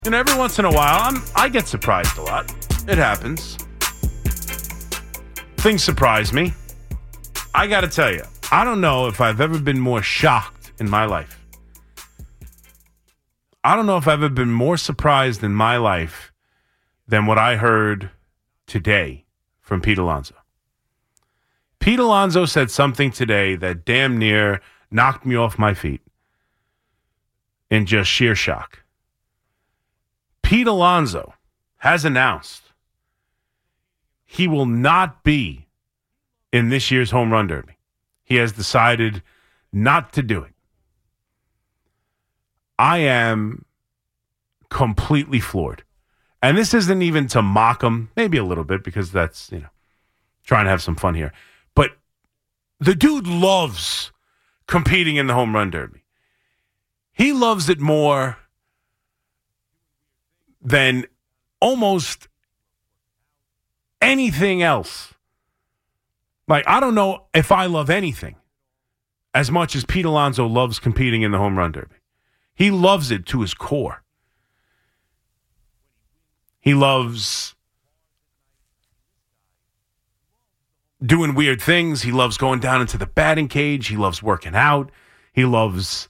And every once in a while, I get surprised a lot. It happens. Things surprise me. I got to tell you, I don't know if I've ever been more shocked in my life. I don't know if I've ever been more surprised in my life than what I heard today from Pete Alonso. Pete Alonso said something today that damn near knocked me off my feet in just sheer shock. Pete Alonso has announced he will not be in this year's home run derby. He has decided not to do it. I am completely floored. And this isn't even to mock him, maybe a little bit, because that's, trying to have some fun here. But the dude loves competing in the home run derby. He loves it more than almost anything else. Like, I don't know if I love anything as much as Pete Alonso loves competing in the home run derby. He loves it to his core. He loves doing weird things. He loves going down into the batting cage. He loves working out. He loves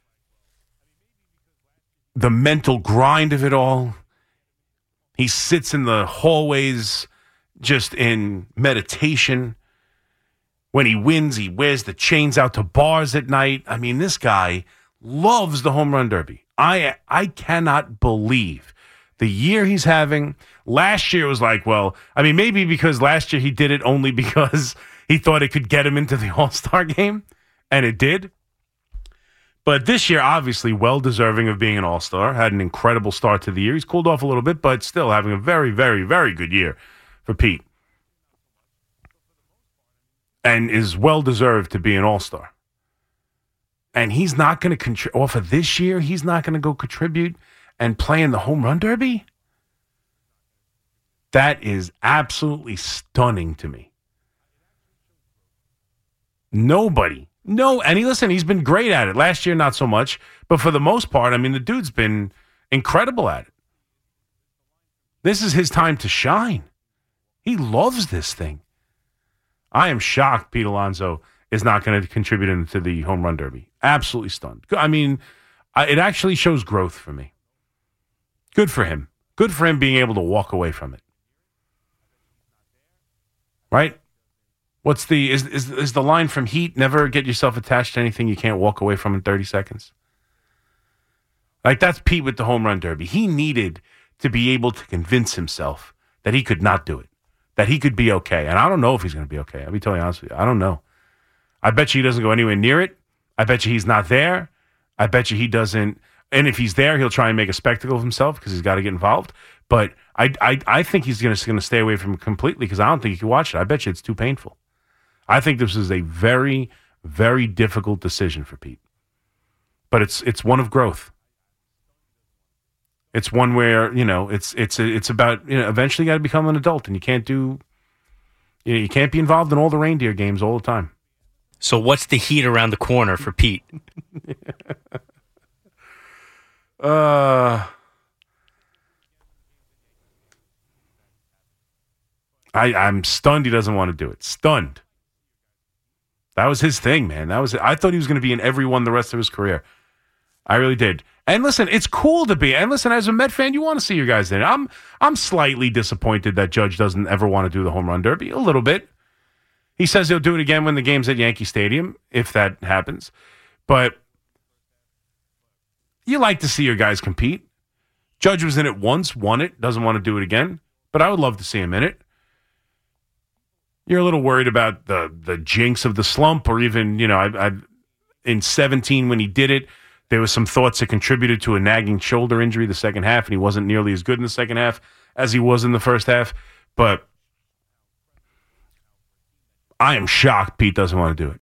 the mental grind of it all. He sits in the hallways just in meditation. When he wins, he wears the chains out to bars at night. I mean, this guy loves the home run derby. I cannot believe the year he's having. Last year was like, maybe because last year he did it only because he thought it could get him into the All-Star game, and it did. But this year, obviously, well-deserving of being an All-Star. Had an incredible start to the year. He's cooled off a little bit, but still having a very, very, very good year for Pete. And is well-deserved to be an All-Star. And he's not going to off of this year, he's not going to go contribute and play in the home run derby? That is absolutely stunning to me. Nobody. No, and he's been great at it. Last year, not so much. But for the most part, the dude's been incredible at it. This is his time to shine. He loves this thing. I am shocked Pete Alonso is not going to contribute into the home run derby. Absolutely stunned. It actually shows growth for me. Good for him. Good for him being able to walk away from it. Right? What's is the line from Heat, never get yourself attached to anything you can't walk away from in 30 seconds? Like, that's Pete with the home run derby. He needed to be able to convince himself that he could not do it, that he could be okay. And I don't know if he's going to be okay. I'll be totally honest with you. I don't know. I bet you he doesn't go anywhere near it. I bet you he's not there. I bet you he doesn't. And if he's there, he'll try and make a spectacle of himself because he's got to get involved. But I think he's going to stay away from it completely because I don't think he can watch it. I bet you it's too painful. I think this is a very, very difficult decision for Pete. But it's one of growth. It's one where, it's about, eventually you got to become an adult and you can't you can't be involved in all the reindeer games all the time. So what's the heat around the corner for Pete? I'm stunned he doesn't want to do it. Stunned. That was his thing, man. I thought he was going to be in every one the rest of his career. I really did. And listen, it's cool to be. And listen, as a Met fan, you want to see your guys in it. I'm slightly disappointed that Judge doesn't ever want to do the home run derby. A little bit. He says he'll do it again when the game's at Yankee Stadium, if that happens. But you like to see your guys compete. Judge was in it once, won it, doesn't want to do it again. But I would love to see him in it. You're a little worried about the jinx of the slump, or even, in 17 when he did it, there was some thoughts that contributed to a nagging shoulder injury the second half, and he wasn't nearly as good in the second half as he was in the first half. But I am shocked Pete doesn't want to do it.